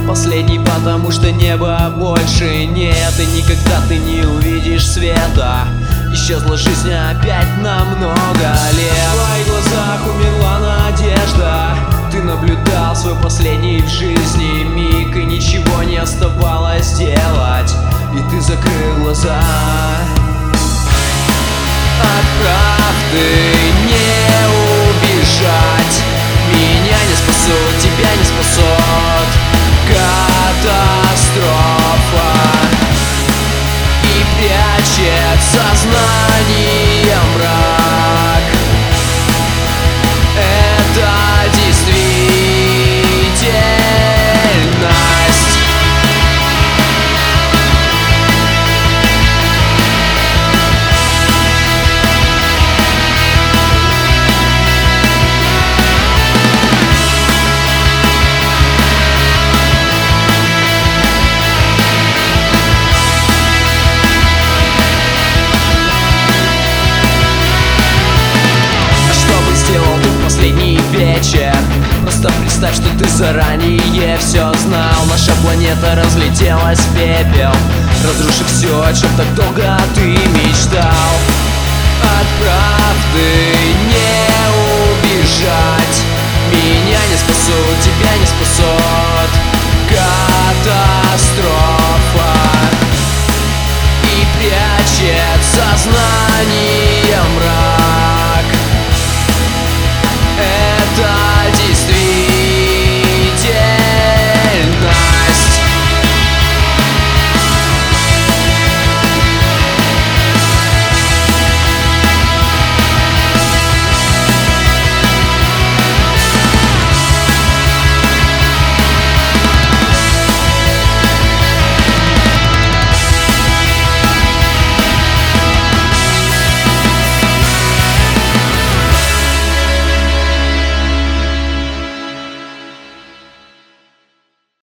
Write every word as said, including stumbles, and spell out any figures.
последний, потому что неба больше нет. И никогда ты не увидишь света. Исчезла жизнь опять на много лет. В твоих глазах умерла надежда. Ты наблюдал свой последний в жизни миг, и ничего не оставалось делать, и ты закрыл глаза. От правды не убежать. Меня не спасут, тебя не спасут катастрофа. И прячет сознание мрак. Это действительность. Последний вечер. Просто представь, что ты заранее все знал. Наша планета разлетелась в пепел, разрушив все, о чем так долго ты мечтал. От правды не убежать. Меня не спасут, тебя не спасут катастрофа.